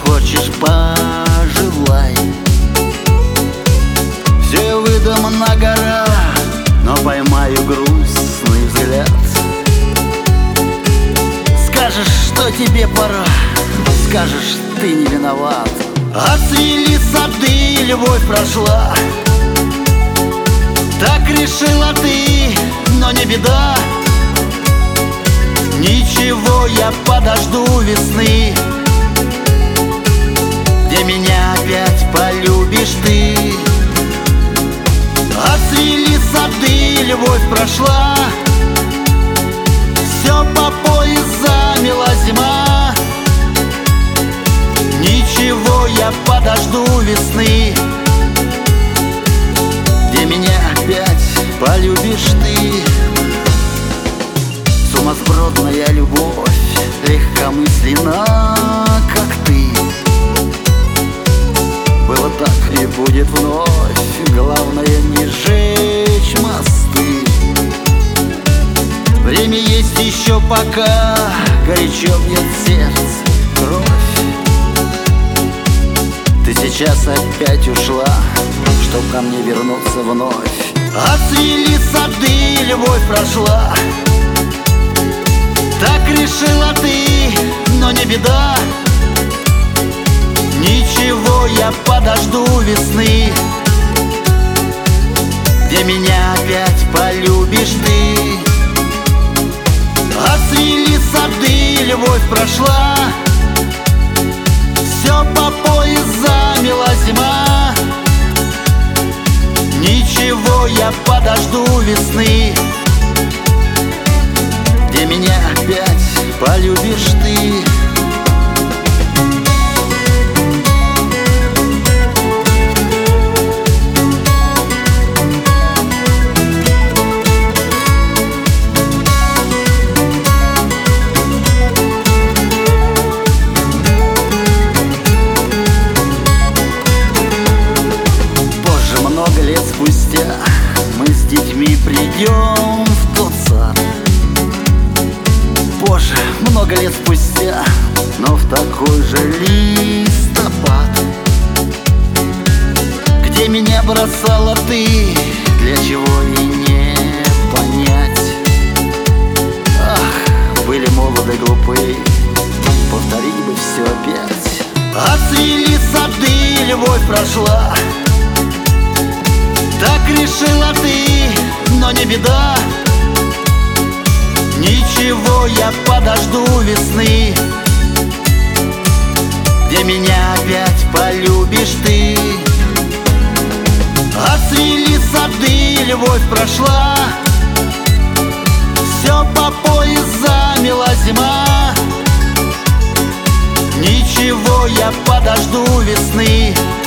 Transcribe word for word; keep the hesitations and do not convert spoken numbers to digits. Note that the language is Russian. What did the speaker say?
хочешь, пожелай. Все выдам на горах, но поймаю грустный взгляд. Скажешь, что тебе пора, скажешь, ты не виноват. Отцвели сады, любовь прошла. Так решила ты, но не беда. Ничего, я подожду весны, где меня опять полюбишь ты. Отцвели сады, любовь прошла. Все по пояс замела зима. Ничего, я подожду весны, где меня опять полюбишь ты. Сумасбродная любовь, легкомысленно, как ты. Было так и будет вновь. Главное не сжечь мосты. Время есть еще пока, горячо бьет сердце, кровь. Ты сейчас опять ушла, чтоб ко мне вернуться вновь. Отцвели сады, любовь прошла. Так решила ты, но не беда. Ничего, я подожду весны, где меня опять полюбишь ты. Отцвели сады, любовь прошла. Все по пояс замела зима. Ничего, я подожду весны, где меня опять полюбишь ты. Много лет спустя мы с детьми придем в тот сад. Боже, много лет спустя, но в такой же листопад, где меня бросала ты, для чего и не понять. Ах, были молоды, глупы, повторить бы все опять. Отцвели сады, любовь прошла. Так решила ты, но не беда. Ничего, я подожду весны, где меня опять полюбишь ты. Отцвели сады, любовь прошла. Все по пояс замела зима. Ничего, я подожду весны,